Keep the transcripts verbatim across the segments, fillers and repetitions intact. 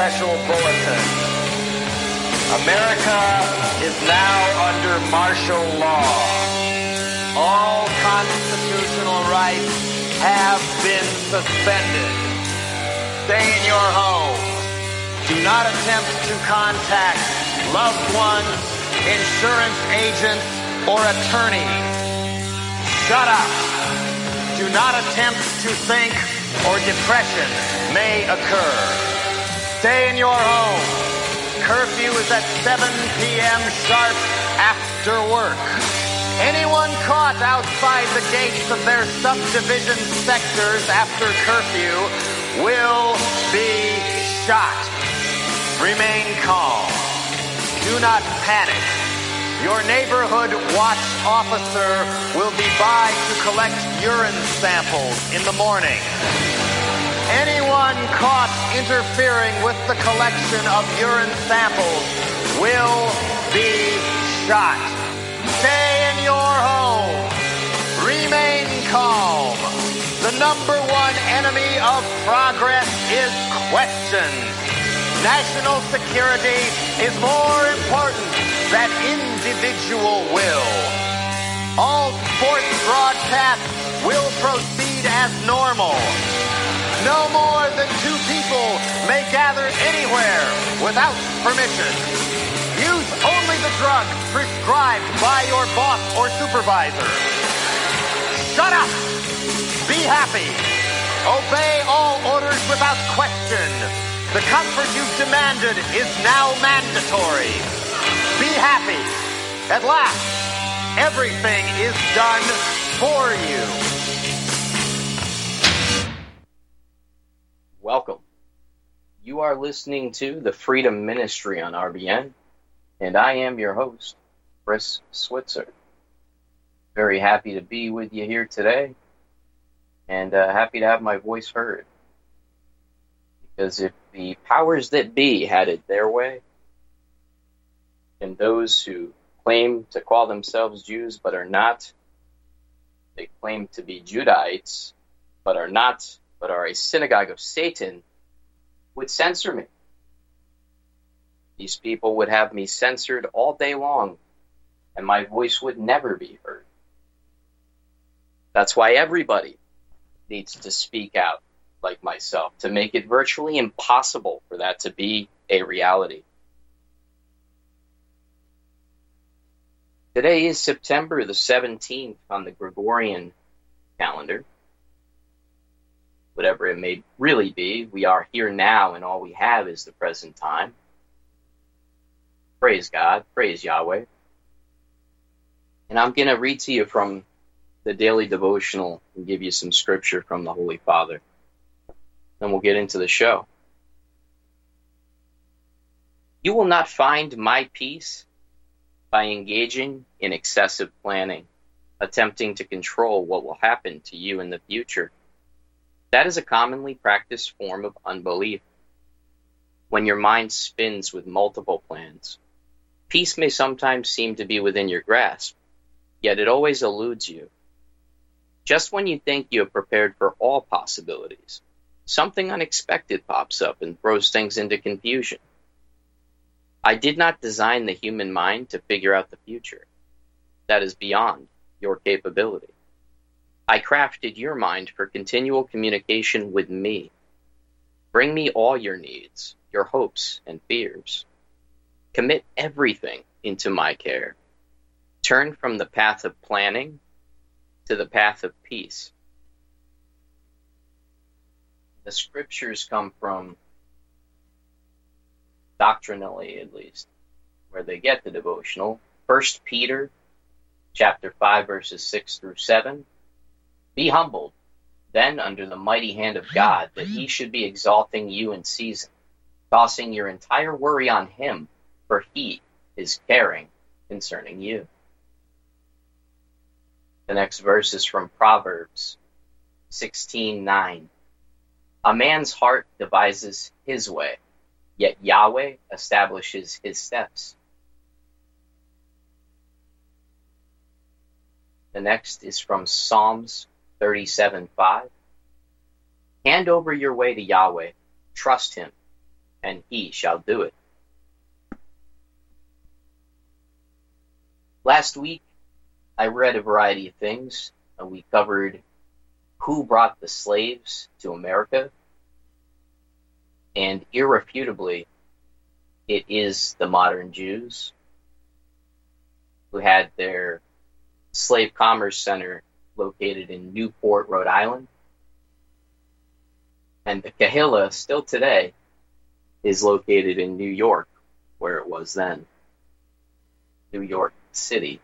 special bulletin. America is now under martial law. All constitutional rights have been suspended. Stay in your home. Do not attempt to contact loved ones, insurance agents, or attorneys. Shut up. Do not attempt to think or depression may occur. Stay in your home. Curfew is at seven p.m. sharp after work. Anyone caught outside the gates of their subdivision sectors after curfew will be shot. Remain calm. Do not panic. Your neighborhood watch officer will be by to collect urine samples in the morning. Anyone caught interfering with the collection of urine samples will be shot. Stay in your home. Remain calm. The number one enemy of progress is questions. National security is more important than individual will. All sports broadcasts will proceed as normal. No more than two people may gather anywhere without permission. Use only the drugs prescribed by your boss or supervisor. Shut up! Be happy. Obey all orders without question. The comfort you've demanded is now mandatory. Be happy. At last, everything is done for you. Welcome. You are listening to the Freedom Ministry on R B N, and I am your host, Chris Switzer. Very happy to be with you here today, and uh, happy to have my voice heard. Because if the powers that be had it their way, and those who claim to call themselves Jews but are not, they claim to be Judahites but are not, but are a synagogue of Satan, would censor me. These people would have me censored all day long, and my voice would never be heard. That's why everybody needs to speak out like myself, to make it virtually impossible for that to be a reality. Today is September the seventeenth on the Gregorian calendar. Whatever it may really be, we are here now, and all we have is the present time. Praise God, praise Yahweh. And I'm going to read to you from the daily devotional and give you some scripture from the Holy Father. Then we'll get into the show. You will not find my peace by engaging in excessive planning, attempting to control what will happen to you in the future. That is a commonly practiced form of unbelief. When your mind spins with multiple plans, peace may sometimes seem to be within your grasp, yet it always eludes you. Just when you think you have prepared for all possibilities, something unexpected pops up and throws things into confusion. I did not design the human mind to figure out the future. That is beyond your capability. I crafted your mind for continual communication with me. Bring me all your needs, your hopes and fears. Commit everything into my care. Turn from the path of planning to the path of peace. The scriptures come from, doctrinally at least, where they get the devotional. First Peter chapter five, verses six through seven. Be humbled, then under the mighty hand of God, that he should be exalting you in season, tossing your entire worry on him, for he is caring concerning you. The next verse is from Proverbs sixteen nine. A man's heart devises his way, yet Yahweh establishes his steps. The next is from Psalms thirty-seven five. Hand over your way to Yahweh, trust him, and he shall do it. Last week, I read a variety of things. Uh, we covered who brought the slaves to America, and irrefutably, it is the modern Jews who had their slave commerce center located in Newport, Rhode Island. And the Kahila, still today, is located in New York, where it was then, New York City.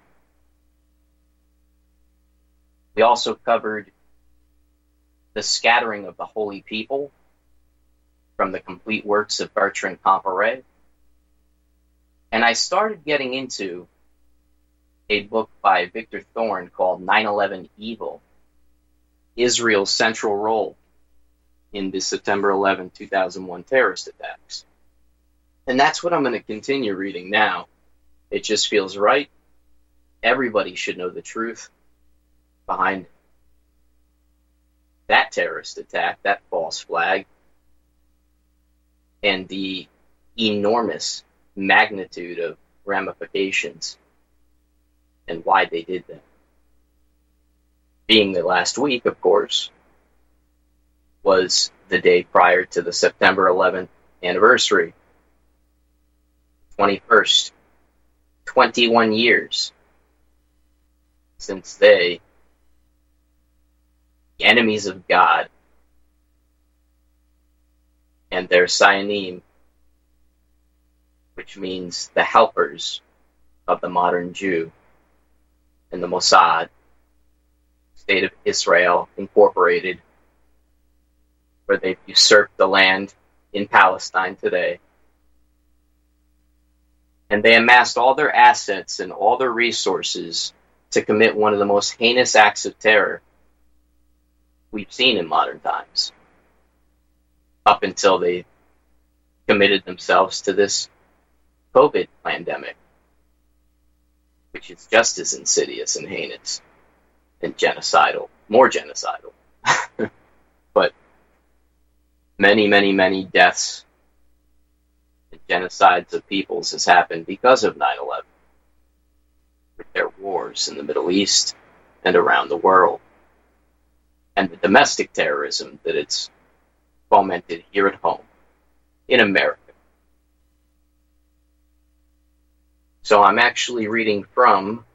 We also covered the scattering of the holy people from the complete works of Bertrand Comparet. And I started getting into a book by Victor Thorn called nine eleven Evil, Israel's Central Role in the September eleventh, two thousand one terrorist attacks. And that's what I'm going to continue reading now. It just feels right. Everybody should know the truth behind that terrorist attack, that false flag, and the enormous magnitude of ramifications and why they did that. Being the last week, of course, was the day prior to the September eleventh anniversary, twenty-first, twenty-one years since they, the enemies of God, and their Sayanim, which means the helpers of the modern Jew, and the Mossad, State of Israel Incorporated, where they've usurped the land in Palestine today. And they amassed all their assets and all their resources to commit one of the most heinous acts of terror we've seen in modern times, up until they committed themselves to this COVID pandemic, which is just as insidious and heinous and genocidal, more genocidal. But many, many, many deaths and genocides of peoples has happened because of nine eleven, with their wars in the Middle East and around the world, and the domestic terrorism that it's fomented here at home in America. So I'm actually reading from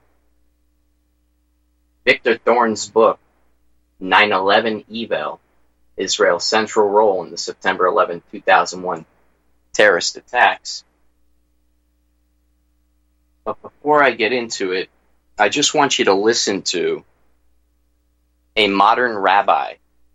Victor Thorn's book, nine eleven Evil, Israel's Central Role in the September eleventh, two thousand one terrorist attacks. But before I get into it, I just want you to listen to a modern rabbi.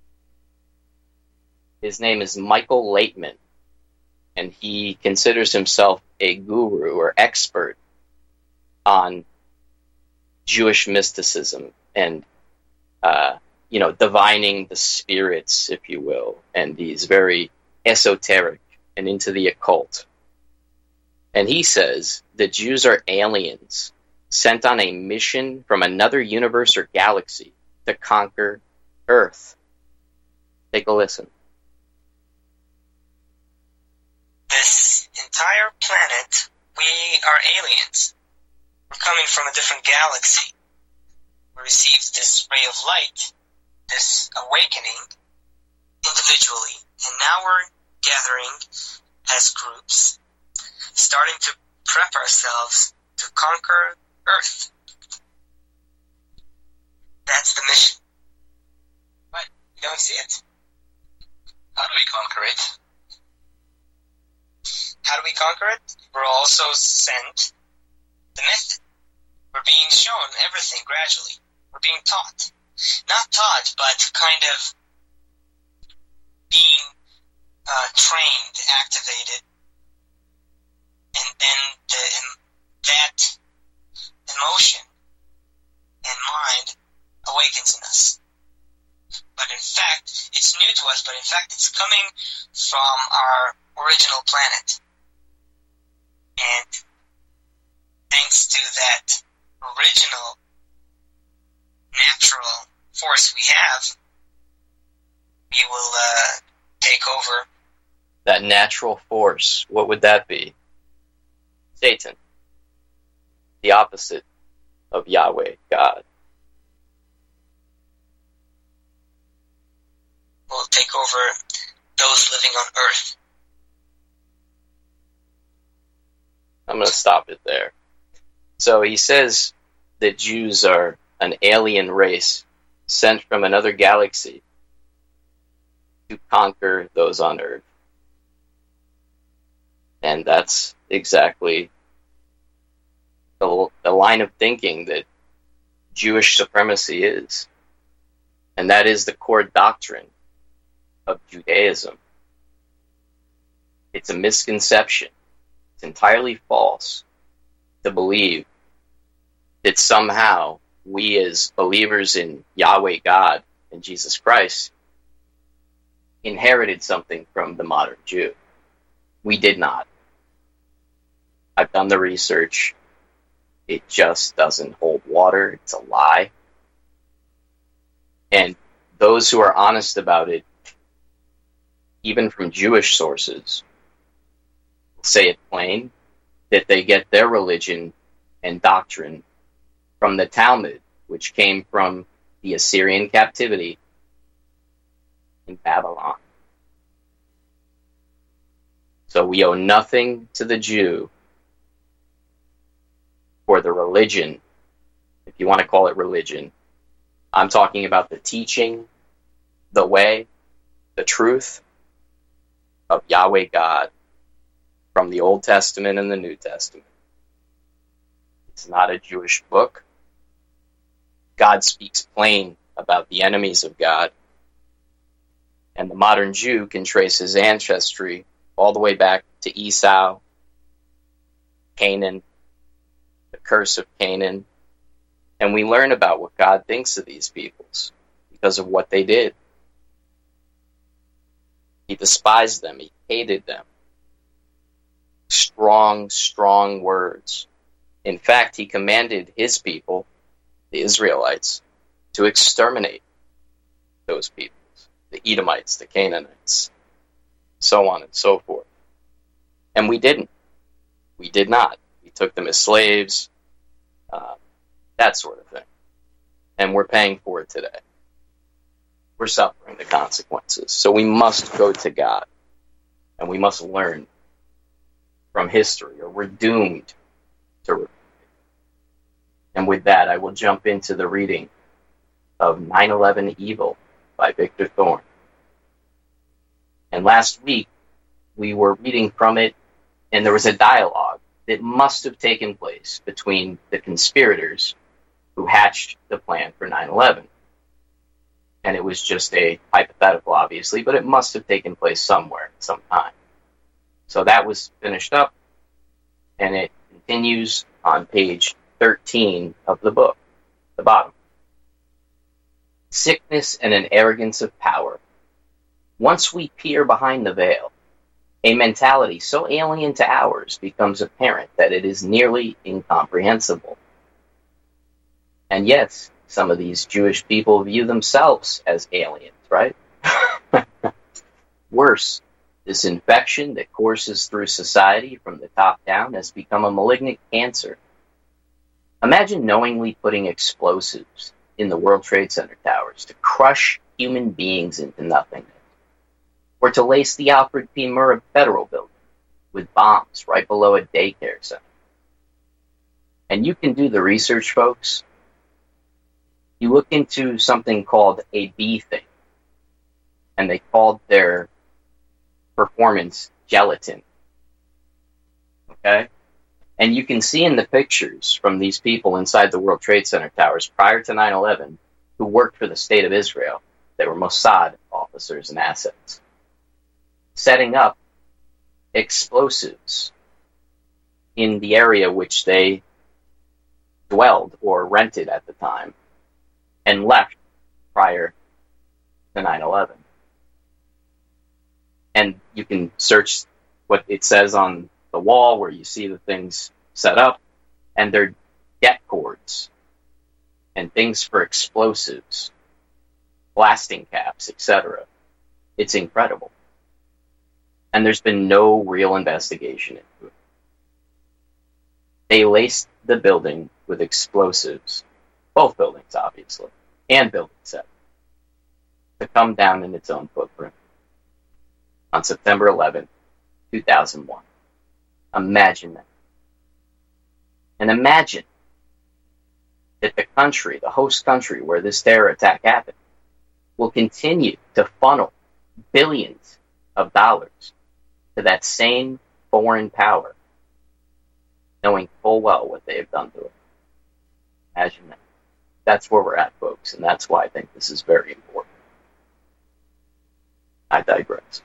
His name is Michael Laitman, and he considers himself a guru or expert on Jewish mysticism and, uh, you know, divining the spirits, if you will, and he's very esoteric and into the occult. And he says that Jews are aliens sent on a mission from another universe or galaxy to conquer Earth. Take a listen. This entire planet, we are aliens. We're coming from a different galaxy. We received this ray of light, this awakening, individually, and now we're gathering as groups, starting to prep ourselves to conquer Earth. That's the mission. But you don't see it. How do we conquer it? How do we conquer it? We're also sent the method. We're being shown everything gradually. We're being taught. Not taught, but kind of being uh, trained, activated. And then the, that emotion and mind awakens in us. But in fact, it's new to us, but in fact it's coming from our original planet. And thanks to that original natural force we have, we will uh, take over that natural force, what would that be? Satan. The opposite of Yahweh, God. Will take over those living on earth. I'm going to stop it there. So he says that Jews are an alien race sent from another galaxy to conquer those on earth. And that's exactly the, the line of thinking that Jewish supremacy is. And that is the core doctrine of Judaism. It's a misconception. It's entirely false to believe that somehow we as believers in Yahweh God and Jesus Christ inherited something from the modern Jew. We did not. I've done the research. It just doesn't hold water. It's a lie. And those who are honest about it, even from Jewish sources, say it plain, that they get their religion and doctrine from the Talmud, which came from the Assyrian captivity in Babylon. So we owe nothing to the Jew for the religion, if you want to call it religion. I'm talking about the teaching, the way, the truth of Yahweh God from the Old Testament and the New Testament. It's not a Jewish book. God speaks plain about the enemies of God. And the modern Jew can trace his ancestry all the way back to Esau, Canaan, the curse of Canaan. And we learn about what God thinks of these peoples because of what they did. He despised them. He hated them. Strong, strong words. In fact, he commanded his people, the Israelites, to exterminate those peoples, the Edomites, the Canaanites, so on and so forth. And we didn't. We did not. We took them as slaves, uh, that sort of thing. And we're paying for it today. We're suffering the consequences. So we must go to God, and we must learn from history, or we're doomed to repeat. And with that, I will jump into the reading of nine eleven Evil by Victor Thorn. And last week, we were reading from it, and there was a dialogue that must have taken place between the conspirators who hatched the plan for nine eleven. And it was just a hypothetical, obviously, but it must have taken place somewhere, sometime. So that was finished up, and it continues on page thirteen of the book, the bottom. Sickness and an arrogance of power. Once we peer behind the veil, a mentality so alien to ours becomes apparent that it is nearly incomprehensible. And yes, some of these Jewish people view themselves as aliens, right? Worse, this infection that courses through society from the top down has become a malignant cancer. Imagine knowingly putting explosives in the World Trade Center towers to crush human beings into nothingness, or to lace the Alfred P. Murrah Federal Building with bombs right below a daycare center. And you can do the research, folks. You look into something called a bee thing, and they called their performance gelatin. Okay? And you can see in the pictures from these people inside the World Trade Center towers prior to nine eleven who worked for the State of Israel. They were Mossad officers and assets, setting up explosives in the area which they dwelled or rented at the time and left prior to nine eleven. And you can search what it says on the wall where you see the things set up, and they're det cords and things for explosives, blasting caps, et cetera. It's incredible. and there's been no real investigation into it. They laced the building with explosives, both buildings obviously, and Building seven, to come down in its own footprint on September eleventh, two thousand one. Imagine that. And imagine that the country, the host country where this terror attack happened, will continue to funnel billions of dollars to that same foreign power, knowing full well what they have done to it. Imagine that. That's where we're at, folks, and that's why I think this is very important. I digress.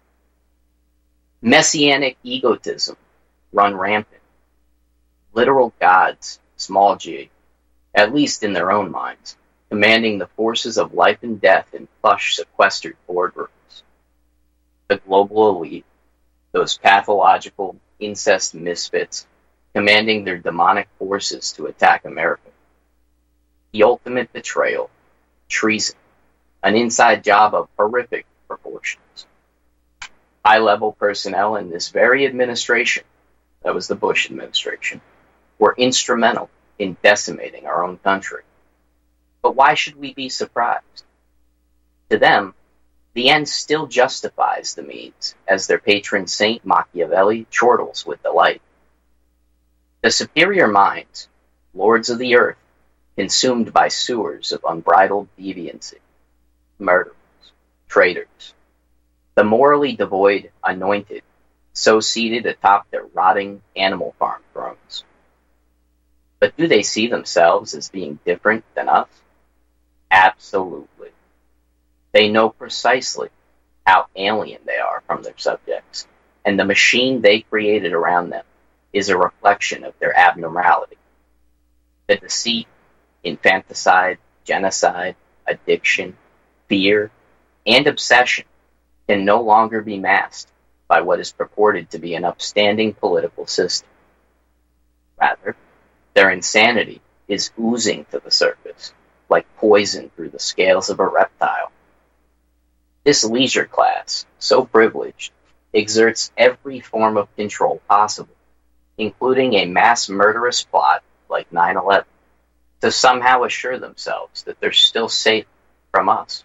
Messianic egotism run rampant. Literal gods, small g, at least in their own minds, commanding the forces of life and death in plush, sequestered boardrooms. The global elite, those pathological incest misfits, commanding their demonic forces to attack America. The ultimate betrayal, treason, an inside job of horrific proportions. High-level personnel in this very administration, that was the Bush administration, were instrumental in decimating our own country. But why should we be surprised? To them, the end still justifies the means, as their patron Saint Machiavelli chortles with delight. The superior minds, lords of the earth, consumed by sewers of unbridled deviancy, murderers, traitors, the morally devoid anointed, so seated atop their rotting animal farm thrones. But do they see themselves as being different than us? Absolutely. They know precisely how alien they are from their subjects, and the machine they created around them is a reflection of their abnormality. The deceit, infanticide, genocide, addiction, fear, and obsession can no longer be masked by what is purported to be an upstanding political system. Rather, their insanity is oozing to the surface, like poison through the scales of a reptile. This leisure class, so privileged, exerts every form of control possible, including a mass murderous plot like nine eleven, to somehow assure themselves that they're still safe from us.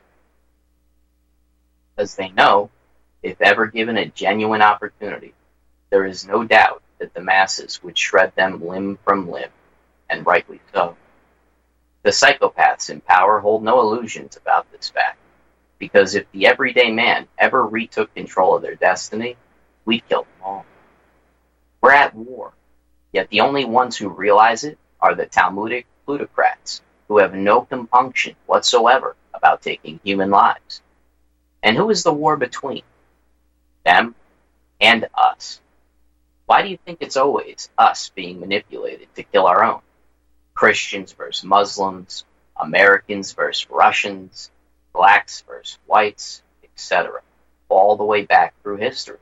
As they know, if ever given a genuine opportunity, there is no doubt that the masses would shred them limb from limb, and rightly so. The psychopaths in power hold no illusions about this fact, because if the everyday man ever retook control of their destiny, we'd kill them all. We're at war, yet the only ones who realize it are the Talmudic plutocrats, who have no compunction whatsoever about taking human lives. And who is the war between? Them and us. Why do you think it's always us being manipulated to kill our own? Christians versus Muslims, Americans versus Russians, blacks versus whites, et cetera, all the way back through history.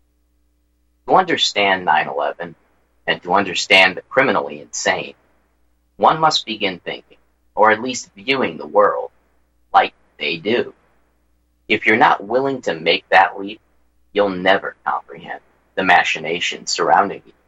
To understand nine eleven, and to understand the criminally insane, one must begin thinking, or at least viewing the world, like they do. If you're not willing to make that leap, you'll never comprehend the machinations surrounding you.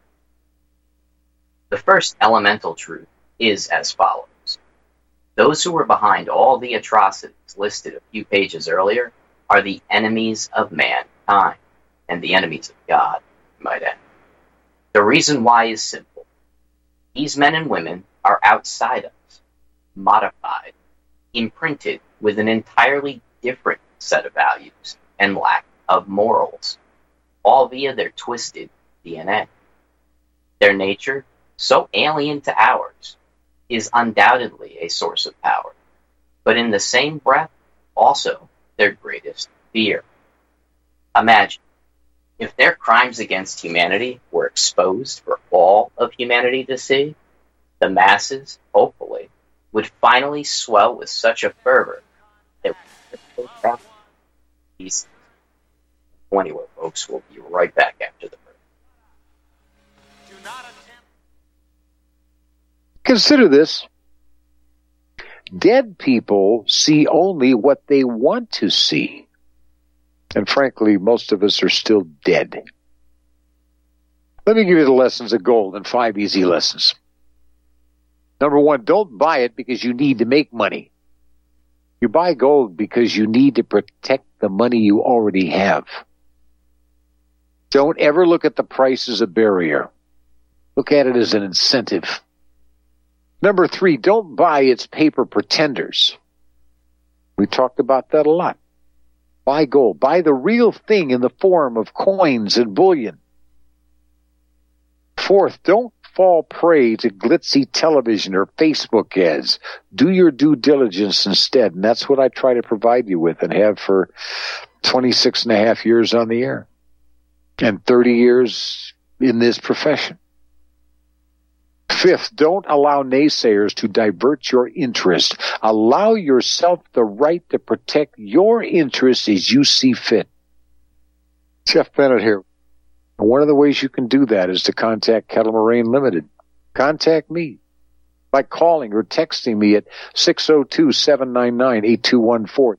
The first elemental truth is as follows. Those who were behind all the atrocities listed a few pages earlier are the enemies of mankind, and the enemies of God, you might add. The reason why is simple. These men and women are outside us, modified, imprinted with an entirely different set of values and lack of morals, all via their twisted D N A. Their nature, so alien to ours, is undoubtedly a source of power, but in the same breath, also their greatest fear. Imagine, if their crimes against humanity were exposed for all of humanity to see, the masses, hopefully, would finally swell with such a fervor that we could go these. Anyway, folks, we'll be right back after the break. Consider this. Dead people see only what they want to see. And frankly, most of us are still dead. Let me give you the lessons of gold in five easy lessons. Number one, don't buy it because you need to make money. You buy gold because you need to protect the money you already have. Don't ever look at the price as a barrier. Look at it as an incentive. Number three, don't buy its paper pretenders. We talked about that a lot. Buy gold. Buy the real thing in the form of coins and bullion. Fourth, don't fall prey to glitzy television or Facebook ads. Do your due diligence instead, and that's what I try to provide you with and have for twenty-six and a half years on the air and thirty years in this profession. Fifth, don't allow naysayers to divert your interest. Allow yourself the right to protect your interests as you see fit. Jeff Bennett here. One of the ways you can do that is to contact Kettle Moraine Limited. Contact me by calling or texting me at six oh two, seven nine nine, eight two one four.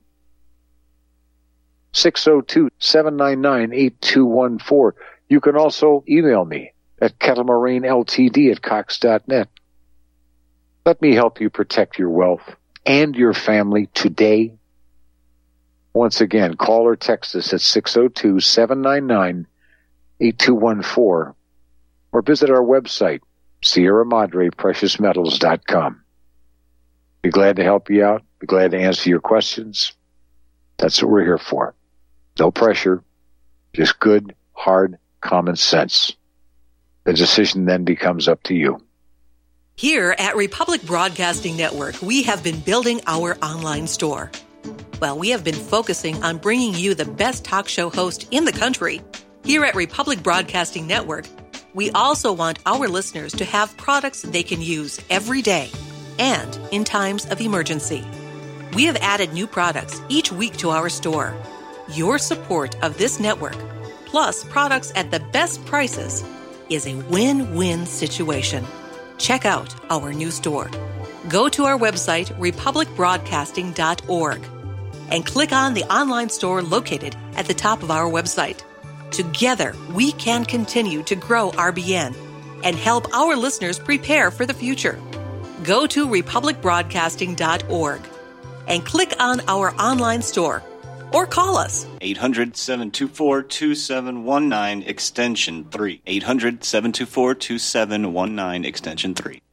six oh two, seven nine nine, eight two one four. You can also email me at Kettle Moraine L T D at cox dot net. Let me help you protect your wealth and your family today. Once again, call or text us at six oh two, seven nine nine, eight two one four or visit our website, Sierra Madre Precious Metals dot com. Be glad to help you out. Be glad to answer your questions. That's what we're here for. No pressure, just good, hard, common sense. The decision then becomes up to you. Here at Republic Broadcasting Network, we have been building our online store. Well, we have been focusing on bringing you the best talk show host in the country. Here at Republic Broadcasting Network, we also want our listeners to have products they can use every day and in times of emergency. We have added new products each week to our store. Your support of this network, plus products at the best prices, is a win-win situation. Check out our new store. Go to our website, republic broadcasting dot org, and click on the online store located at the top of our website. Together, we can continue to grow R B N and help our listeners prepare for the future. Go to republic broadcasting dot org and click on our online store or call us. eight hundred, seven two four, two seven one nine, extension three. eight hundred, seven two four, two seven one nine, extension three.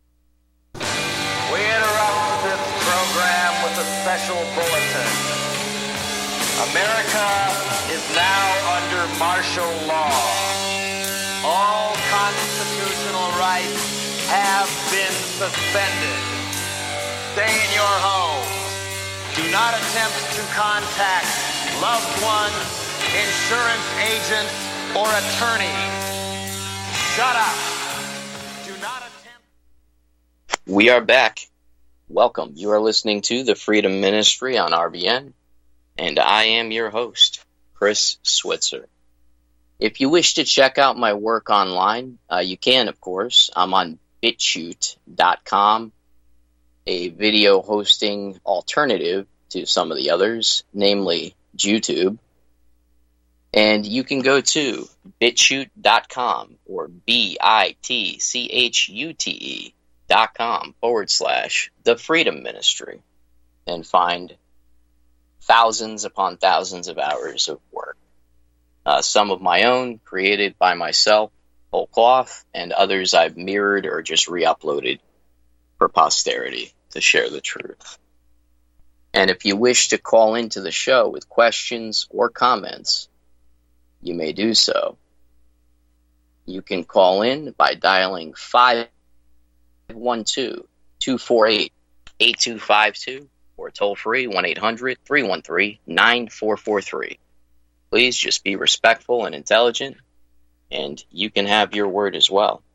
We interrupt this program with a special bulletin. America is now under martial law. All constitutional rights have been suspended. Stay in your home. Do not attempt to contact loved ones, insurance agents, or attorneys. Shut up. Do not attempt. We are back. Welcome. You are listening to the Freedom Ministry on R B N, and I am your host, Chris Switzer. If you wish to check out my work online, uh, you can, of course. I'm on bit chute dot com, a video hosting alternative to some of the others, namely YouTube. And you can go to bit chute dot com or B I T C H U T E dot com forward slash the Freedom Ministry and find thousands upon thousands of hours of work. Uh, some of my own, created by myself, whole cloth, and others I've mirrored or just re-uploaded for posterity to share the truth. And if you wish to call into the show with questions or comments, you may do so. You can call in by dialing five one two, two four eight, eight two five two or toll free one eight hundred, three one three, nine four four three. Please just be respectful and intelligent, and you can have your word as well.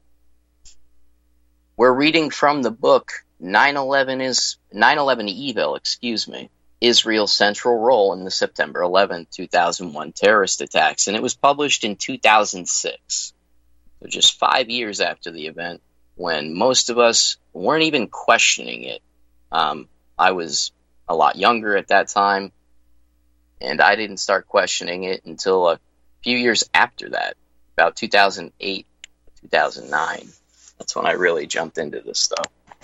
We're reading from the book nine eleven is nine eleven Evil, excuse me, Israel's central role in the September eleventh, two thousand one terrorist attacks, and it was published in two thousand six. So just five years after the event, when most of us weren't even questioning it. Um, I was a lot younger at that time, And I didn't start questioning it until a few years after that, about two thousand eight, two thousand nine. That's when I really jumped into this stuff.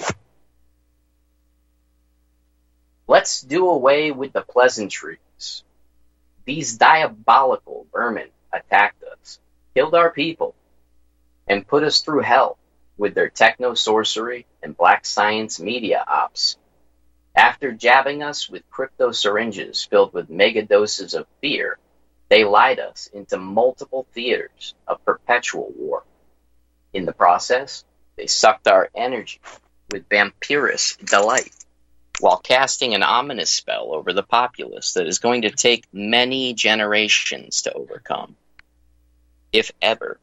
Let's do away with the pleasantries. These diabolical vermin attacked us, killed our people, and put us through hell with their techno-sorcery and black science media ops. After jabbing us with crypto syringes filled with mega doses of fear, they lied us into multiple theaters of perpetual war. In the process, they sucked our energy with vampirous delight, while casting an ominous spell over the populace that is going to take many generations to overcome, if ever.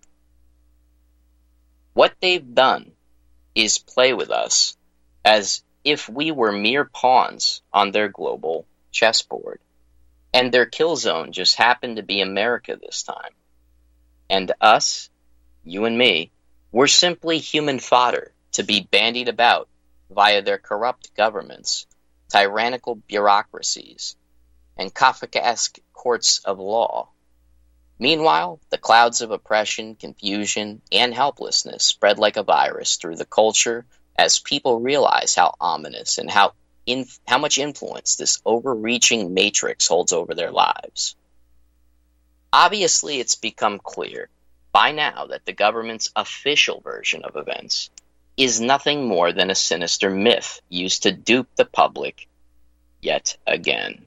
What they've done is play with us as if we were mere pawns on their global chessboard, and their kill zone just happened to be America this time. And us, you and me, we're simply human fodder to be bandied about via their corrupt governments, tyrannical bureaucracies, and Kafkaesque courts of law. Meanwhile, the clouds of oppression, confusion, and helplessness spread like a virus through the culture as people realize how ominous and how in, how much influence this overreaching matrix holds over their lives. Obviously, it's become clear by now that the government's official version of events is nothing more than a sinister myth used to dupe the public yet again.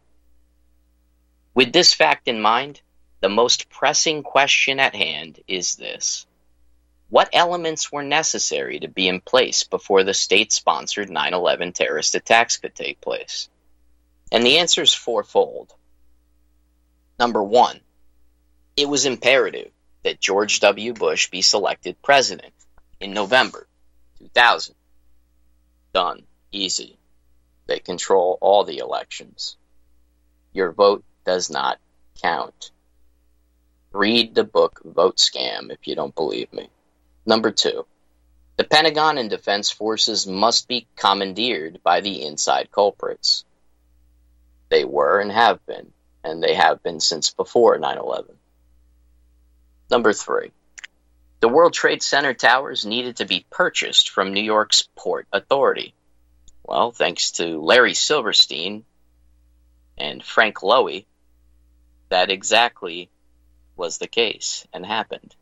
With this fact in mind, the most pressing question at hand is this: what elements were necessary to be in place before the state-sponsored nine eleven terrorist attacks could take place? And the answer is fourfold. Number one, it was imperative that George W. Bush be selected president in November two thousand. Done. Easy. They control all the elections. Your vote does not count. Read the book Vote Scam if you don't believe me. Number two, the Pentagon and Defense Forces must be commandeered by the inside culprits. They were and have been, and they have been since before nine eleven. Number three, the World Trade Center towers needed to be purchased from New York's Port Authority. Well, thanks to Larry Silverstein and Frank Lowy, that exactly was the case and happened.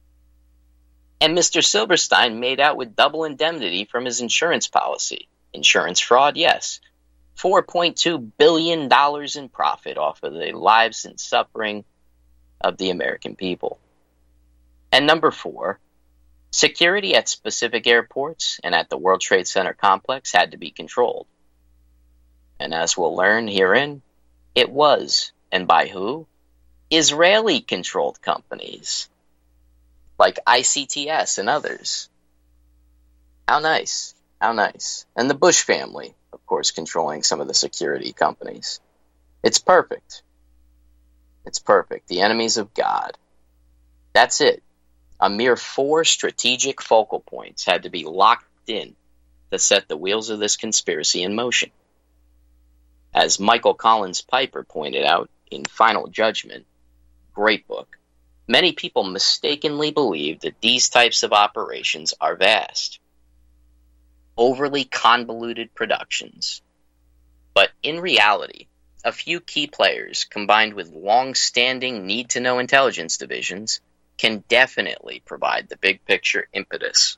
And Mister Silverstein made out with double indemnity from his insurance policy. Insurance fraud, yes. four point two billion dollars in profit off of the lives and suffering of the American people. And number four, security at specific airports and at the World Trade Center complex had to be controlled. And as we'll learn herein, it was. And by who? Israeli-controlled companies, like I C T S and others. How nice. How nice. And the Bush family, of course, controlling some of the security companies. It's perfect. It's perfect. The enemies of God. That's it. A mere four strategic focal points had to be locked in to set the wheels of this conspiracy in motion. As Michael Collins Piper pointed out in Final Judgment, great book, many people mistakenly believe that these types of operations are vast, overly convoluted productions. But in reality, a few key players combined with long-standing need-to-know intelligence divisions can definitely provide the big picture impetus.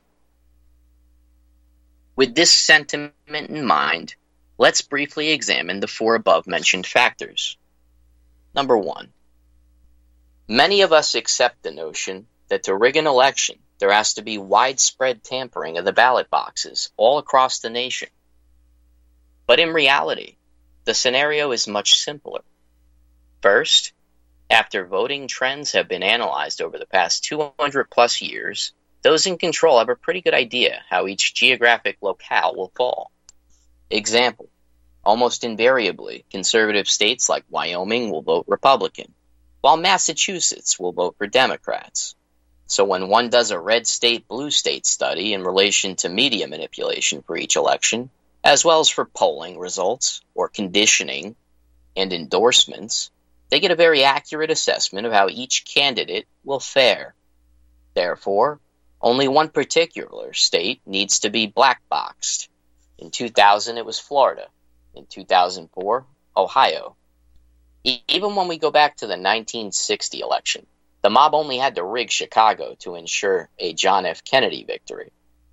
With this sentiment in mind, let's briefly examine the four above-mentioned factors. Number one, many of us accept the notion that to rig an election, there has to be widespread tampering of the ballot boxes all across the nation. But in reality, the scenario is much simpler. First, after voting trends have been analyzed over the past two hundred plus years, those in control have a pretty good idea how each geographic locale will fall. Example, almost invariably, conservative states like Wyoming will vote Republican, while Massachusetts will vote for Democrats. So when one does a red state, blue state study in relation to media manipulation for each election, as well as for polling results or conditioning and endorsements, they get a very accurate assessment of how each candidate will fare. Therefore, only one particular state needs to be black-boxed. In two thousand, it was Florida. In two thousand four, Ohio. E- even when we go back to the nineteen sixty election, the mob only had to rig Chicago to ensure a John F. Kennedy victory.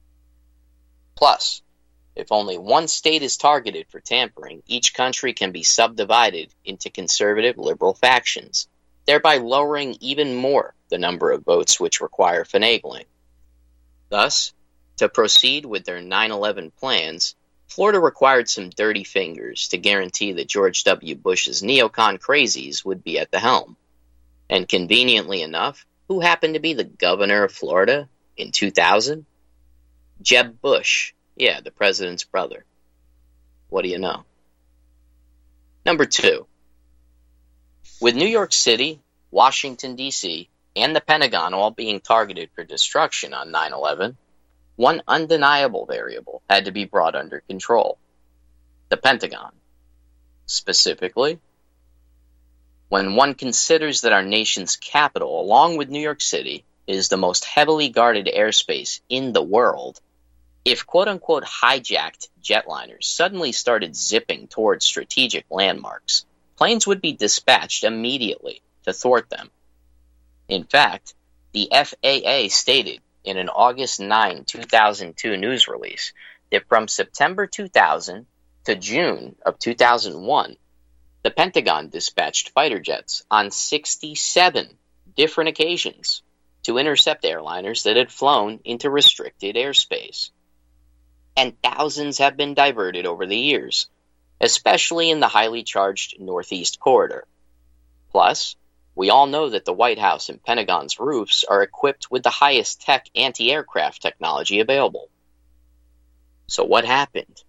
Plus, if only one state is targeted for tampering, each country can be subdivided into conservative liberal factions, thereby lowering even more the number of votes which require finagling. Thus, to proceed with their nine eleven plans, Florida required some dirty fingers to guarantee that George W. Bush's neocon crazies would be at the helm. And conveniently enough, who happened to be the governor of Florida in two thousand? Jeb Bush. Yeah, the president's brother. What do you know? Number two. With New York City, Washington, D C, and the Pentagon all being targeted for destruction on nine eleven, one undeniable variable had to be brought under control. The Pentagon. Specifically, when one considers that our nation's capital, along with New York City, is the most heavily guarded airspace in the world, if quote-unquote hijacked jetliners suddenly started zipping towards strategic landmarks, planes would be dispatched immediately to thwart them. In fact, the F A A stated in an August ninth, two thousand two news release that from September two thousand to June of two thousand one, the Pentagon dispatched fighter jets on sixty-seven different occasions to intercept airliners that had flown into restricted airspace. And thousands have been diverted over the years, especially in the highly charged Northeast Corridor. Plus, we all know that the White House and Pentagon's roofs are equipped with the highest tech anti-aircraft technology available. So what happened?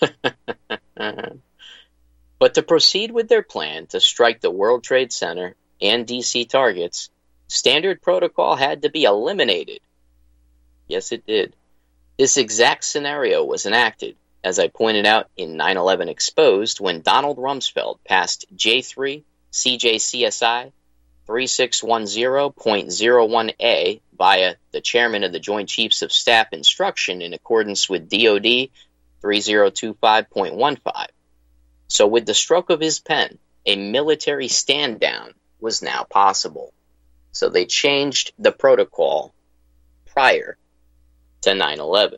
But to proceed with their plan to strike the World Trade Center and D C targets, standard protocol had to be eliminated. Yes, it did. This exact scenario was enacted, as I pointed out in nine eleven Exposed, when Donald Rumsfeld passed J three C J C S I thirty-six ten point oh one A via the Chairman of the Joint Chiefs of Staff instruction in accordance with D O D thirty twenty-five point fifteen. So with the stroke of his pen, a military stand-down was now possible. So they changed the protocol prior to nine eleven.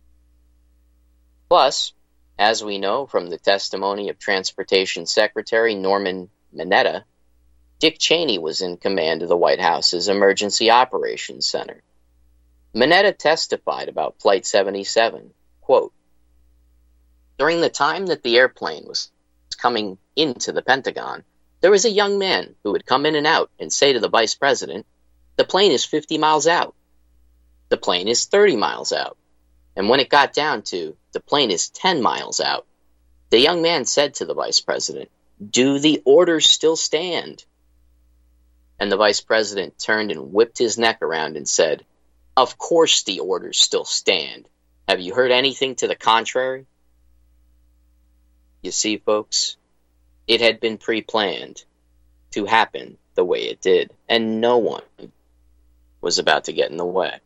Plus, as we know from the testimony of Transportation Secretary Norman Mineta, Dick Cheney was in command of the White House's Emergency Operations Center. Mineta testified about Flight seventy-seven, quote, "During the time that the airplane was coming into the Pentagon, there was a young man who would come in and out and say to the Vice President, 'The plane is fifty miles out. The plane is thirty miles out.' And when it got down to, 'The plane is ten miles out,' the young man said to the Vice President, 'Do the orders still stand?' And the Vice President turned and whipped his neck around and said, 'Of course the orders still stand. Have you heard anything to the contrary?' You see, folks, it had been pre-planned to happen the way it did, and no one was about to get in the way.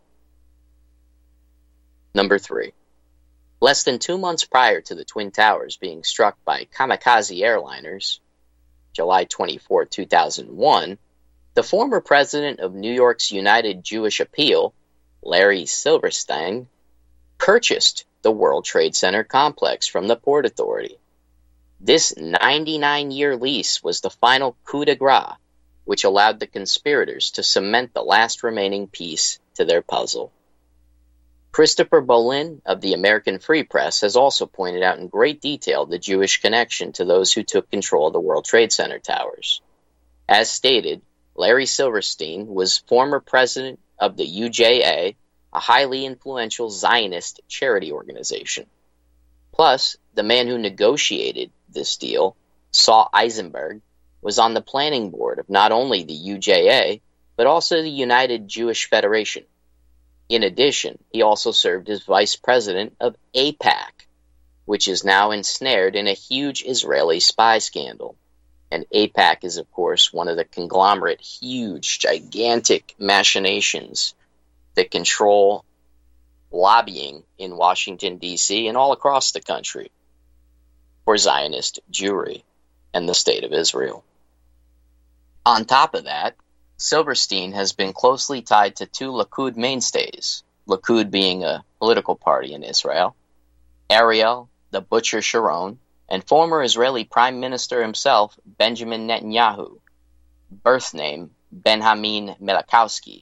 Number three. Less than two months prior to the Twin Towers being struck by kamikaze airliners, July twenty-fourth, two thousand one, the former president of New York's United Jewish Appeal, Larry Silverstein, purchased the World Trade Center complex from the Port Authority. This ninety-nine-year lease was the final coup de grace, which allowed the conspirators to cement the last remaining piece to their puzzle. Christopher Bolin of the American Free Press has also pointed out in great detail the Jewish connection to those who took control of the World Trade Center towers. As stated, Larry Silverstein was former president of the U J A, a highly influential Zionist charity organization. Plus, the man who negotiated this deal, Saul Eisenberg, was on the planning board of not only the U J A, but also the United Jewish Federation. In addition, he also served as vice president of AIPAC, which is now ensnared in a huge Israeli spy scandal. And AIPAC is, of course, one of the conglomerate, huge, gigantic machinations that control lobbying in Washington, D C and all across the country for Zionist Jewry and the State of Israel. On top of that, Silverstein has been closely tied to two Likud mainstays, Likud being a political party in Israel, Ariel, the Butcher Sharon, and former Israeli Prime Minister himself, Benjamin Netanyahu, birth name Benjamin Milikowski,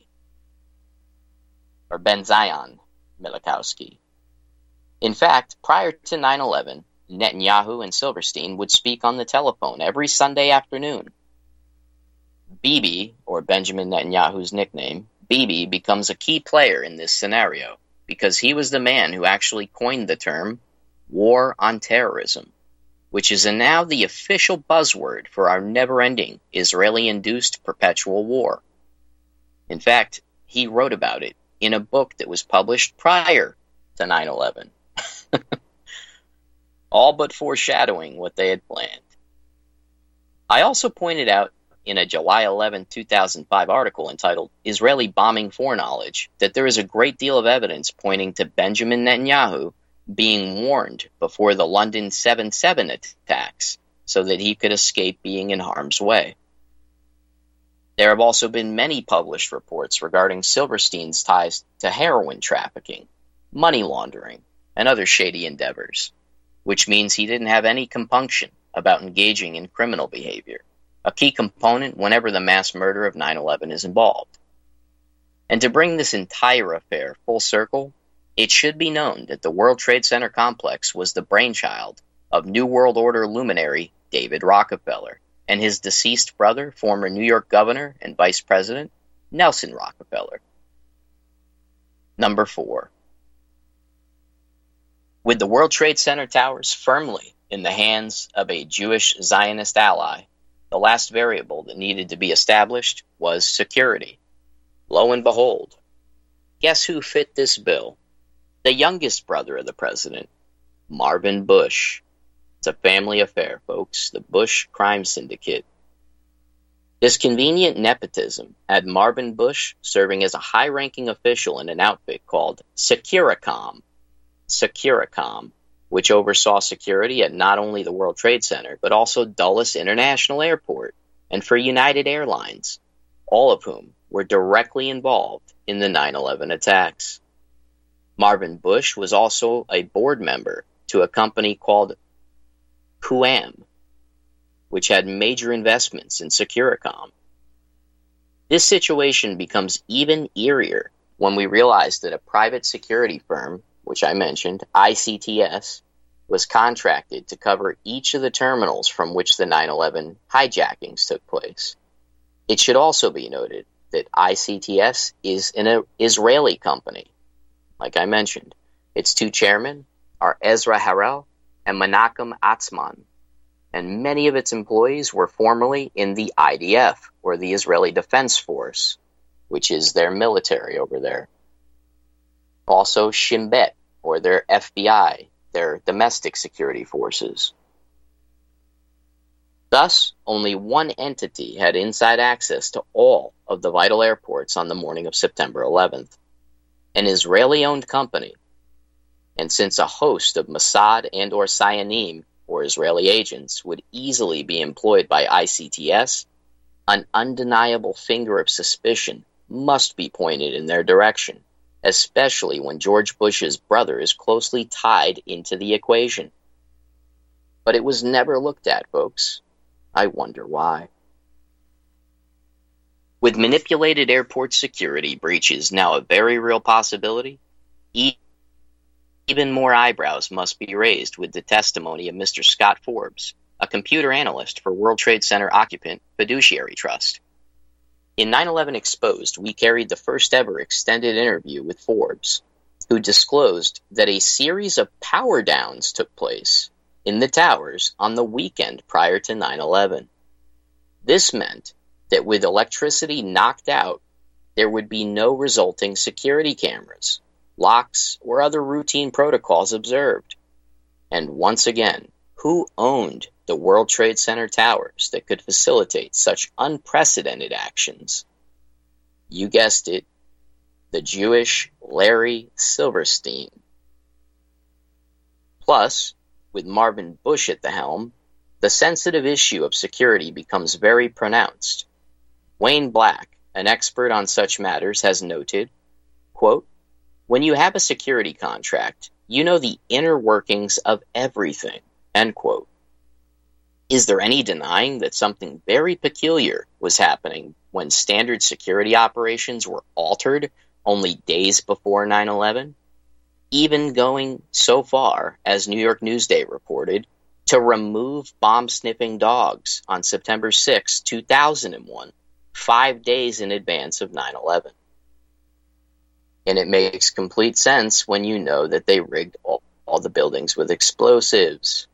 or Ben Zion Milikowski. In fact, prior to nine eleven, Netanyahu and Silverstein would speak on the telephone every Sunday afternoon. Bibi, or Benjamin Netanyahu's nickname, Bibi becomes a key player in this scenario because he was the man who actually coined the term war on terrorism, which is now the official buzzword for our never-ending Israeli-induced perpetual war. In fact, he wrote about it in a book that was published prior to nine eleven, all but foreshadowing what they had planned. I also pointed out in a July eleventh, two thousand five article entitled Israeli Bombing Foreknowledge that there is a great deal of evidence pointing to Benjamin Netanyahu being warned before the London seven seven attacks so that he could escape being in harm's way. There have also been many published reports regarding Silverstein's ties to heroin trafficking, money laundering, and other shady endeavors, which means he didn't have any compunction about engaging in criminal behavior, a key component whenever the mass murder of nine eleven is involved. And to bring this entire affair full circle, it should be known that the World Trade Center complex was the brainchild of New World Order luminary David Rockefeller and his deceased brother, former New York Governor and Vice President Nelson Rockefeller. Number four. With the World Trade Center towers firmly in the hands of a Jewish Zionist ally, the last variable that needed to be established was security. Lo and behold, guess who fit this bill? The youngest brother of the president, Marvin Bush. It's a family affair, folks, the Bush crime syndicate. This convenient nepotism had Marvin Bush serving as a high-ranking official in an outfit called Securicom. Securicom, which oversaw security at not only the World Trade Center, but also Dulles International Airport and for United Airlines, all of whom were directly involved in the nine eleven attacks. Marvin Bush was also a board member to a company called Q A M, which had major investments in Securicom. This situation becomes even eerier when we realize that a private security firm, which I mentioned, I C T S, was contracted to cover each of the terminals from which the nine eleven hijackings took place. It should also be noted that I C T S is an Israeli company. Like I mentioned, its two chairmen are Ezra Harel and Menachem Atzmon, and many of its employees were formerly in the I D F, or the Israeli Defense Force, which is their military over there. Also Shin Bet, or their F B I, their domestic security forces. Thus, only one entity had inside access to all of the vital airports on the morning of September eleventh, an Israeli-owned company. And since a host of Mossad and or Sayanim, or Israeli agents, would easily be employed by I C T S, an undeniable finger of suspicion must be pointed in their direction, especially when George Bush's brother is closely tied into the equation. But it was never looked at, folks. I wonder why. With manipulated airport security breaches now a very real possibility, even more eyebrows must be raised with the testimony of Mister Scott Forbes, a computer analyst for World Trade Center occupant Fiduciary Trust. In nine eleven Exposed, we carried the first ever extended interview with Forbes, who disclosed that a series of power downs took place in the towers on the weekend prior to nine eleven. This meant that with electricity knocked out, there would be no resulting security cameras, locks, or other routine protocols observed. And once again, who owned the World Trade Center towers that could facilitate such unprecedented actions? You guessed it, the Jewish Larry Silverstein. Plus, with Marvin Bush at the helm, the sensitive issue of security becomes very pronounced. Wayne Black, an expert on such matters, has noted, quote, "When you have a security contract, you know the inner workings of everything," end quote. Is there any denying that something very peculiar was happening when standard security operations were altered only days before nine eleven? Even going so far, as New York Newsday reported, to remove bomb-sniffing dogs on September sixth, two thousand one, five days in advance of nine eleven. And it makes complete sense when you know that they rigged all, all the buildings with explosives.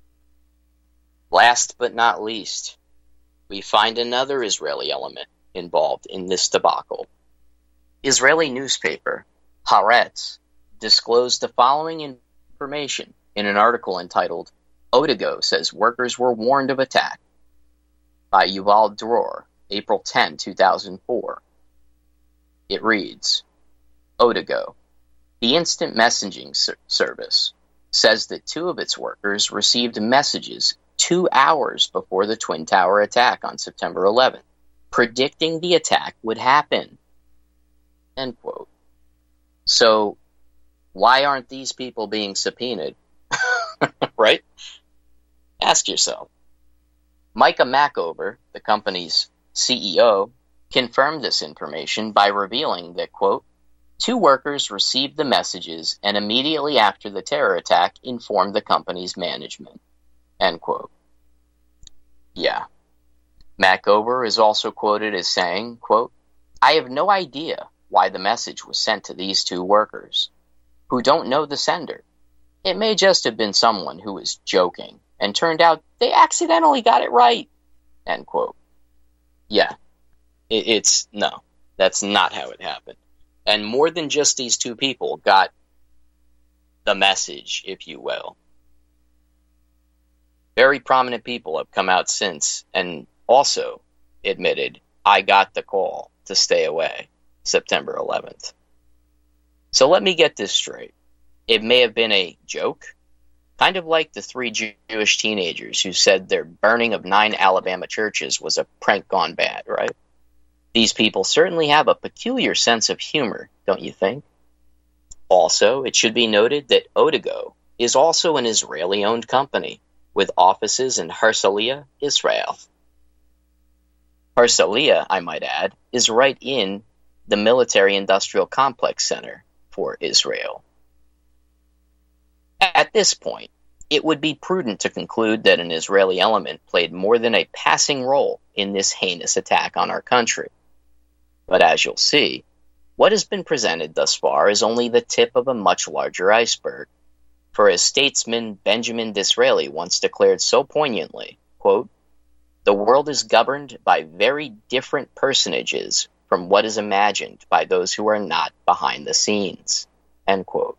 Last but not least, we find another Israeli element involved in this debacle. Israeli newspaper Haaretz disclosed the following information in an article entitled Otago Says Workers Were Warned of Attack by Yuval Dror, April tenth, two thousand four. It reads, Otago, the instant messaging ser- service, says that two of its workers received messages two hours before the Twin Tower attack on September eleventh, predicting the attack would happen. End quote. So, why aren't these people being subpoenaed? Right? Ask yourself. Micah Mackover, the company's C E O, confirmed this information by revealing that, quote, two workers received the messages and immediately after the terror attack informed the company's management, end quote. Yeah. Mackover is also quoted as saying, quote, I have no idea why the message was sent to these two workers, who don't know the sender. It may just have been someone who was joking, and turned out they accidentally got it right, end quote. Yeah, it, it's, no, that's not how it happened. And more than just these two people got the message, if you will. Very prominent people have come out since and also admitted, I got the call to stay away, September eleventh. So let me get this straight. It may have been a joke, kind of like the three Jewish teenagers who said their burning of nine Alabama churches was a prank gone bad, right? These people certainly have a peculiar sense of humor, don't you think? Also, it should be noted that Otago is also an Israeli-owned company with offices in Herzliya, Israel. Herzliya, I might add, is right in the military-industrial complex center for Israel. At this point, it would be prudent to conclude that an Israeli element played more than a passing role in this heinous attack on our country. But as you'll see, what has been presented thus far is only the tip of a much larger iceberg. For as statesman Benjamin Disraeli once declared so poignantly, quote, the world is governed by very different personages from what is imagined by those who are not behind the scenes, end quote.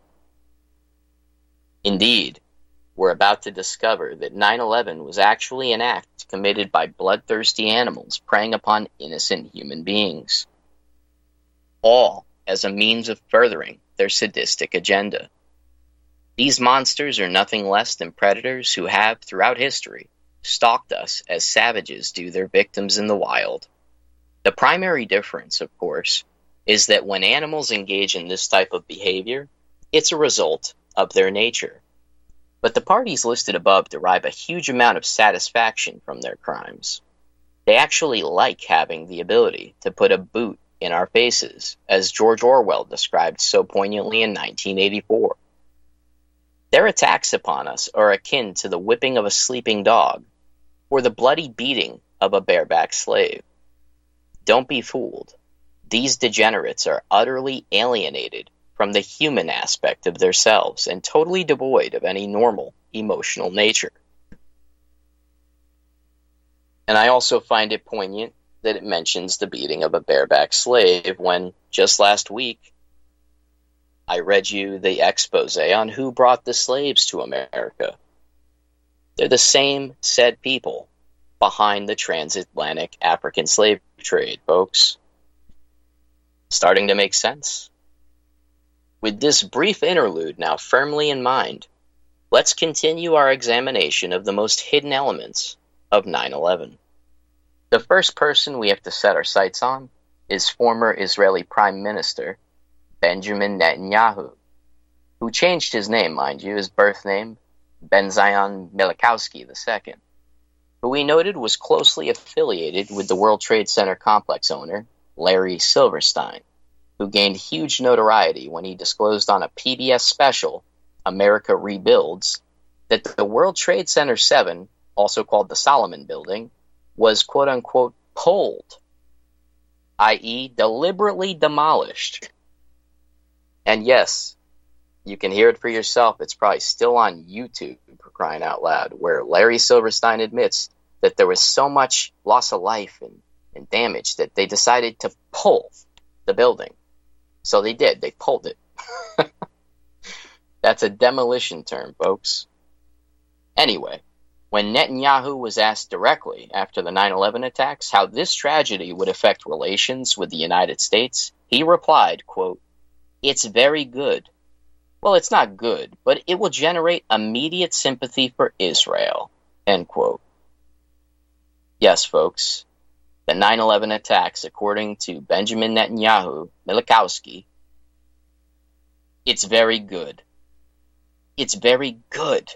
Indeed, we're about to discover that nine eleven was actually an act committed by bloodthirsty animals preying upon innocent human beings, all as a means of furthering their sadistic agenda. These monsters are nothing less than predators who have, throughout history, stalked us as savages do their victims in the wild. The primary difference, of course, is that when animals engage in this type of behavior, it's a result of their nature. But the parties listed above derive a huge amount of satisfaction from their crimes. They actually like having the ability to put a boot in our faces, as George Orwell described so poignantly in nineteen eighty-four. Their attacks upon us are akin to the whipping of a sleeping dog, or the bloody beating of a bareback slave. Don't be fooled. These degenerates are utterly alienated from the human aspect of themselves and totally devoid of any normal emotional nature. And I also find it poignant that it mentions the beating of a bareback slave when, just last week, I read you the expose on who brought the slaves to America. They're the same said people behind the transatlantic African slave trade, folks. Starting to make sense? With this brief interlude now firmly in mind, let's continue our examination of the most hidden elements of nine eleven. The first person we have to set our sights on is former Israeli Prime Minister Benjamin Netanyahu, who changed his name, mind you, his birth name, Ben-Zion Milikowski the Second, who we noted was closely affiliated with the World Trade Center complex owner, Larry Silverstein, who gained huge notoriety when he disclosed on a P B S special, America Rebuilds, that the World Trade Center seven, also called the Solomon Building, was quote-unquote pulled, that is deliberately demolished. And yes, you can hear it for yourself. It's probably still on YouTube, for crying out loud, where Larry Silverstein admits that there was so much loss of life and, and damage that they decided to pull the building. So they did. They pulled it. That's a demolition term, folks. Anyway, when Netanyahu was asked directly after the nine eleven attacks how this tragedy would affect relations with the United States, he replied, quote, "It's very good. Well, it's not good, but it will generate immediate sympathy for Israel," end quote. Yes, folks, the nine eleven attacks, according to Benjamin Netanyahu Milikowski, it's very good. It's very good.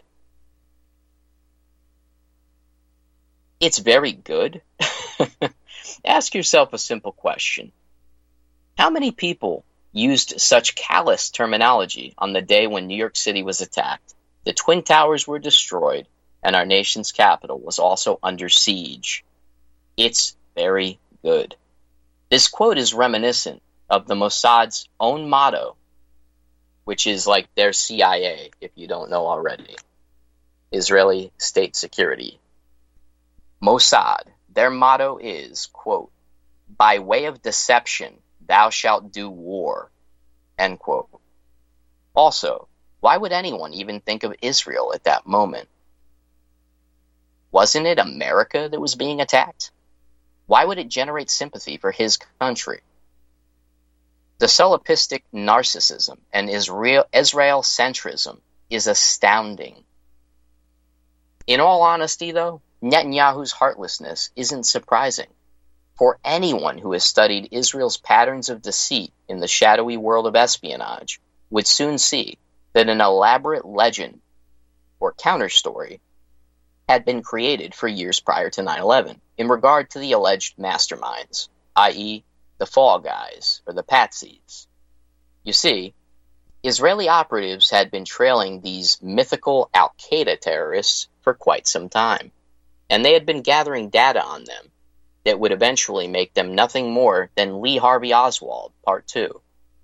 It's very good? Ask yourself a simple question. How many people used such callous terminology on the day when New York City was attacked, the Twin Towers were destroyed, and our nation's capital was also under siege? It's very good. This quote is reminiscent of the Mossad's own motto, which is like their C I A, if you don't know already. Israeli State Security. Mossad, their motto is, quote, "By way of deception, thou shalt do war," end quote. Also, why would anyone even think of Israel at that moment? Wasn't it America that was being attacked? Why would it generate sympathy for his country? The solipsistic narcissism and Israel Israel-centrism is astounding. In all honesty, though, Netanyahu's heartlessness isn't surprising. For anyone who has studied Israel's patterns of deceit in the shadowy world of espionage would soon see that an elaborate legend or counterstory had been created for years prior to nine eleven in regard to the alleged masterminds, that is the Fall Guys or the Patsies. You see, Israeli operatives had been trailing these mythical Al-Qaeda terrorists for quite some time, and they had been gathering data on them that would eventually make them nothing more than Lee Harvey Oswald, Part two.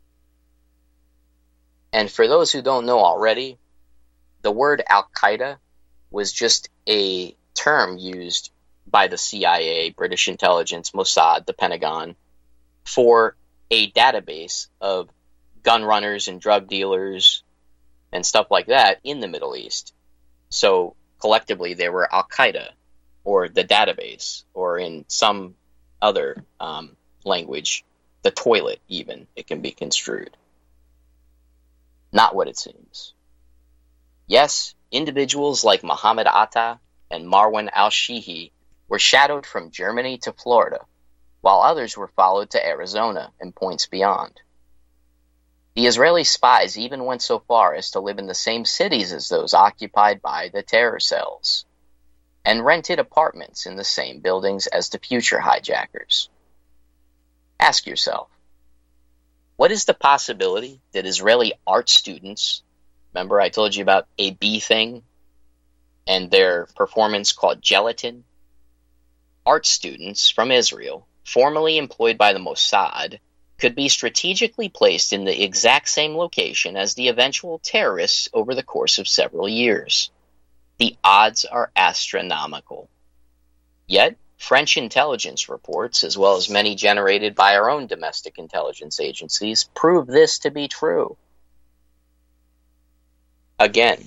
And for those who don't know already, the word Al-Qaeda was just a term used by the C I A, British intelligence, Mossad, the Pentagon, for a database of gun runners and drug dealers and stuff like that in the Middle East. So collectively they were Al-Qaeda, or the database, or in some other um, language, the toilet even, it can be construed. Not what it seems. Yes, individuals like Mohammed Atta and Marwan al-Shihi were shadowed from Germany to Florida, while others were followed to Arizona and points beyond. The Israeli spies even went so far as to live in the same cities as those occupied by the terror cells, and rented apartments in the same buildings as the future hijackers. Ask yourself, what is the possibility that Israeli art students, remember I told you about a bee thing and their performance called Gelatin? Art students from Israel, formerly employed by the Mossad, could be strategically placed in the exact same location as the eventual terrorists over the course of several years. The odds are astronomical. Yet, French intelligence reports, as well as many generated by our own domestic intelligence agencies, prove this to be true. Again,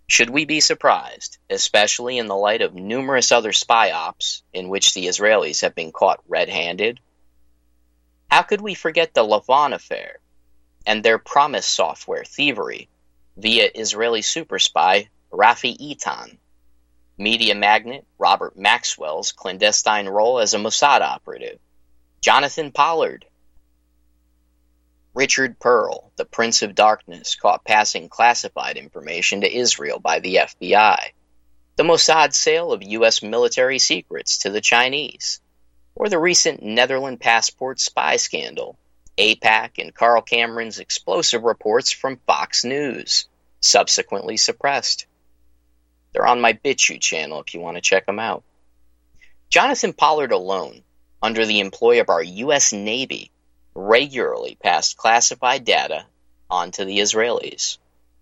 Should we be surprised, especially in the light of numerous other spy ops in which the Israelis have been caught red-handed? How could we forget the Lavon affair and their Promise software thievery via Israeli super spy Rafi Eitan, media magnate Robert Maxwell's clandestine role as a Mossad operative, Jonathan Pollard, Richard Pearl, the Prince of Darkness, caught passing classified information to Israel by the F B I, the Mossad sale of U S military secrets to the Chinese, or the recent Netherlands passport spy scandal, AIPAC and Carl Cameron's explosive reports from Fox News, subsequently suppressed. They're on my BitChute channel if you want to check them out. Jonathan Pollard alone, under the employ of our U S Navy, regularly passed classified data on to the Israelis.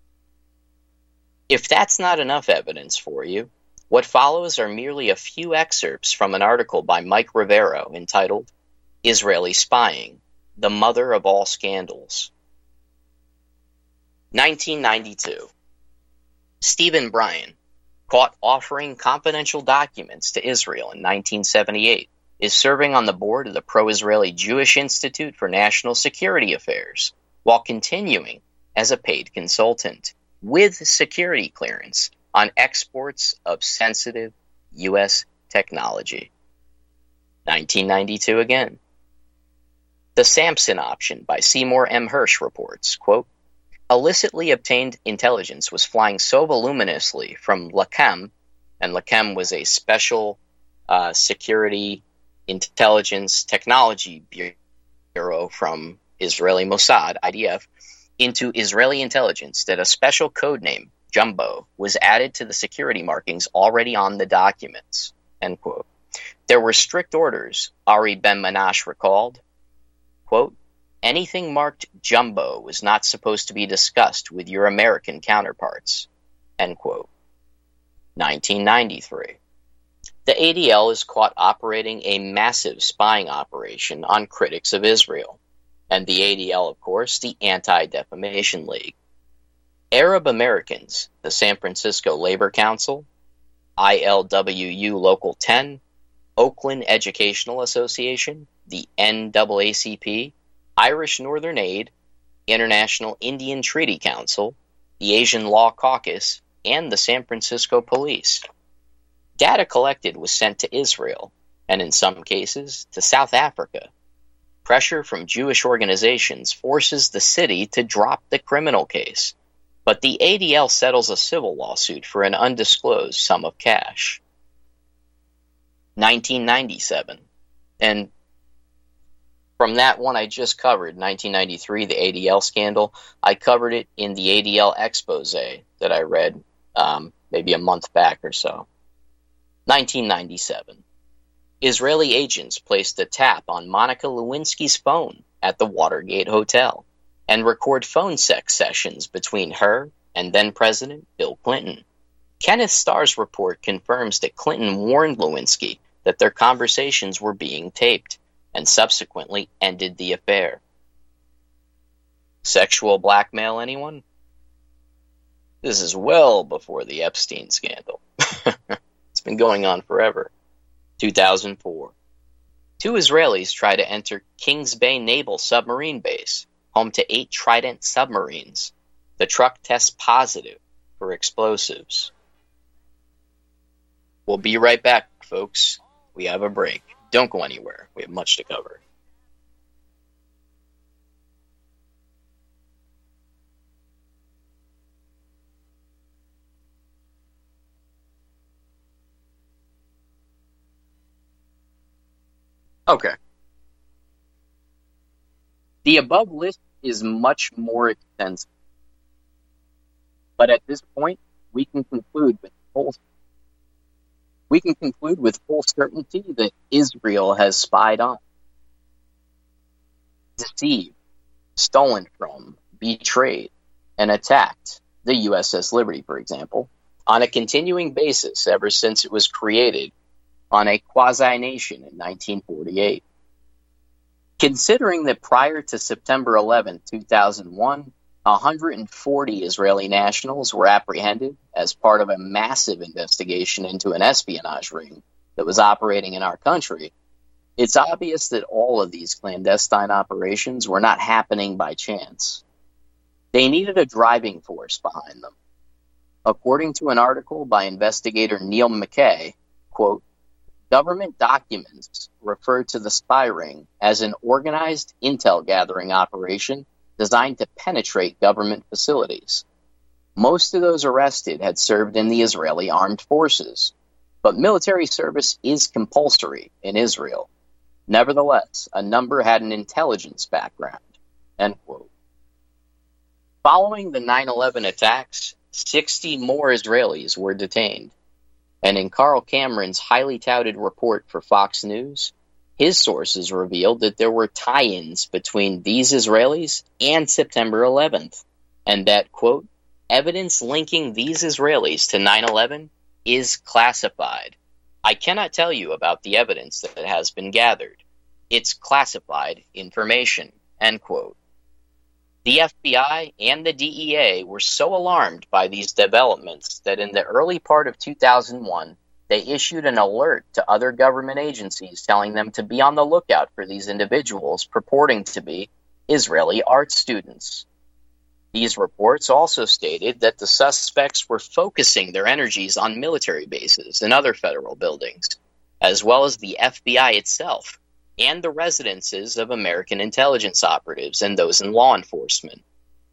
If that's not enough evidence for you, what follows are merely a few excerpts from an article by Mike Rivero entitled Israeli Spying, the Mother of All Scandals. nineteen ninety-two. Stephen Bryan, caught offering confidential documents to Israel in nineteen seventy-eight, is serving on the board of the pro-Israeli Jewish Institute for National Security Affairs, while continuing as a paid consultant with security clearance on exports of sensitive U S technology. nineteen ninety-two again. The Samson Option by Seymour M. Hersh reports, quote, illicitly obtained intelligence was flying so voluminously from Lachem, and Lachem was a special uh, security intelligence technology bureau from Israeli Mossad, I D F, into Israeli intelligence that a special code name, Jumbo, was added to the security markings already on the documents, end quote. There were strict orders, Ari Ben-Manash recalled, quote, anything marked Jumbo was not supposed to be discussed with your American counterparts, end quote. nineteen ninety-three. The A D L is caught operating a massive spying operation on critics of Israel, and the A D L, of course, the Anti-Defamation League. Arab Americans, the San Francisco Labor Council, I L W U Local ten, Oakland Educational Association, the N double A C P, Irish Northern Aid, International Indian Treaty Council, the Asian Law Caucus, and the San Francisco Police. Data collected was sent to Israel, and in some cases, to South Africa. Pressure from Jewish organizations forces the city to drop the criminal case, but the A D L settles a civil lawsuit for an undisclosed sum of cash. nineteen ninety-seven. And from that one I just covered, nineteen ninety-three, the A D L scandal, I covered it in the A D L expose that I read um, maybe a month back or so. nineteen ninety-seven. Israeli agents placed a tap on Monica Lewinsky's phone at the Watergate Hotel and record phone sex sessions between her and then-President Bill Clinton. Kenneth Starr's report confirms that Clinton warned Lewinsky that their conversations were being taped and subsequently ended the affair. Sexual blackmail, anyone? This is well before the Epstein scandal. It's been going on forever. two thousand four. Two Israelis try to enter Kings Bay Naval Submarine Base, home to eight Trident submarines. The truck tests positive for explosives. We'll be right back, folks. We have a break. Don't go anywhere. We have much to cover. Okay. The above list is much more extensive. But at this point, we can conclude with full we can conclude with full certainty that Israel has spied on, deceived, stolen from, betrayed, and attacked the U S S Liberty, for example, on a continuing basis ever since it was created on a quasi-nation in nineteen forty-eight. Considering that prior to September eleventh, two thousand one, one hundred forty Israeli nationals were apprehended as part of a massive investigation into an espionage ring that was operating in our country. It's obvious that all of these clandestine operations were not happening by chance. They needed a driving force behind them. According to an article by investigator Neil McKay, quote, government documents refer to the spy ring as an organized intel gathering operation designed to penetrate government facilities. Most of those arrested had served in the Israeli armed forces, but military service is compulsory in Israel. Nevertheless, a number had an intelligence background, end quote. Following the nine eleven attacks, sixty more Israelis were detained. And in Carl Cameron's highly touted report for Fox News, his sources revealed that there were tie-ins between these Israelis and September eleventh, and that, quote, evidence linking these Israelis to nine eleven is classified. I cannot tell you about the evidence that has been gathered. It's classified information, end quote. The F B I and the D E A were so alarmed by these developments that in the early part of two thousand one, they issued an alert to other government agencies telling them to be on the lookout for these individuals purporting to be Israeli art students. These reports also stated that the suspects were focusing their energies on military bases and other federal buildings, as well as the F B I itself, and the residences of American intelligence operatives and those in law enforcement.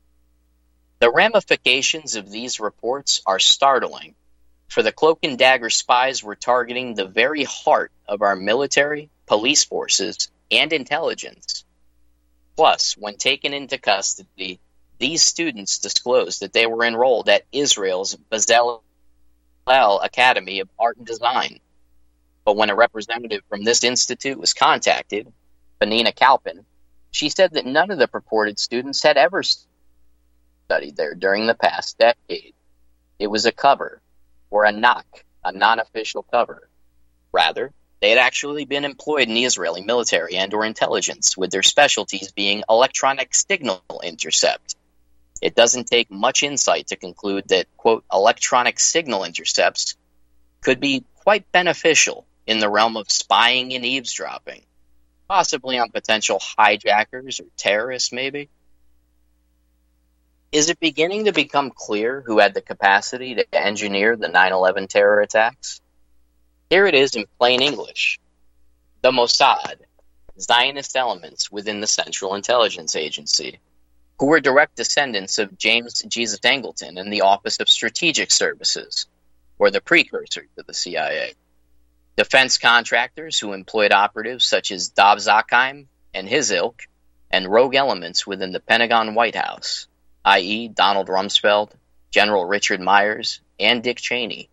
The ramifications of these reports are startling, for the Cloak and Dagger spies were targeting the very heart of our military, police forces, and intelligence. Plus, when taken into custody, these students disclosed that they were enrolled at Israel's Bezalel Academy of Art and Design. But when a representative from this institute was contacted, Benina Kalpin, she said that none of the purported students had ever studied there during the past decade. It was a cover, or a knock, a non-official cover. Rather, they had actually been employed in the Israeli military and or intelligence, with their specialties being electronic signal intercept. It doesn't take much insight to conclude that, quote, electronic signal intercepts could be quite beneficial in the realm of spying and eavesdropping, possibly on potential hijackers or terrorists, maybe. Is it beginning to become clear who had the capacity to engineer the nine eleven terror attacks? Here it is in plain English. The Mossad, Zionist elements within the Central Intelligence Agency, who were direct descendants of James Jesus Angleton and the Office of Strategic Services, or the precursor to the C I A. Defense contractors who employed operatives such as Dov Zakheim and his ilk, and rogue elements within the Pentagon White House, that is. Donald Rumsfeld, General Richard Myers, and Dick Cheney.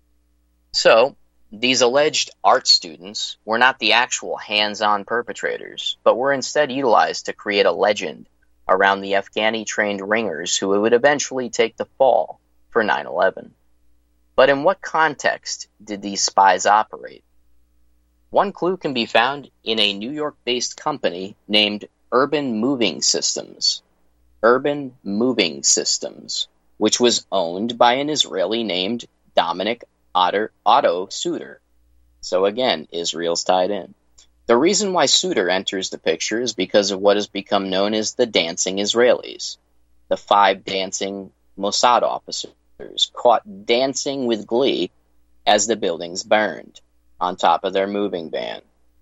So, these alleged art students were not the actual hands-on perpetrators, but were instead utilized to create a legend around the Afghani-trained ringers who would eventually take the fall for nine eleven. But in what context did these spies operate? One clue can be found in a New York-based company named Urban Moving Systems. Urban Moving Systems, which was owned by an Israeli named Dominic Otter, Otto Suter. So again, Israel's tied in. The reason why Suter enters the picture is because of what has become known as the Dancing Israelis, the five dancing Mossad officers caught dancing with glee as the buildings burned on top of their moving van.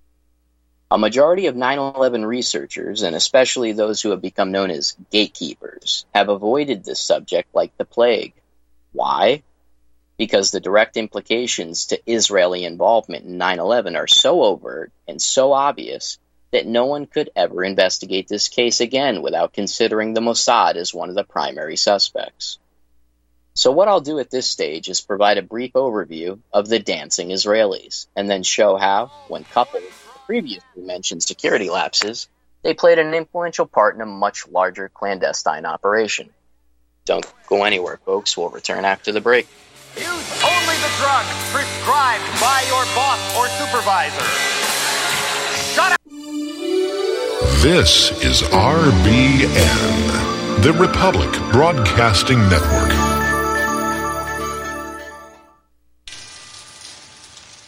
A majority of nine eleven researchers, and especially those who have become known as gatekeepers, have avoided this subject like the plague. Why? Because the direct implications to Israeli involvement in nine eleven are so overt and so obvious that no one could ever investigate this case again without considering the Mossad as one of the primary suspects. So what I'll do at this stage is provide a brief overview of the Dancing Israelis, and then show how, when coupled with the previously mentioned security lapses, they played an influential part in a much larger clandestine operation. Don't go anywhere, folks. We'll return after the break. Use only the drug prescribed by your boss or supervisor. Shut up! This is R B N, the Republic Broadcasting Network.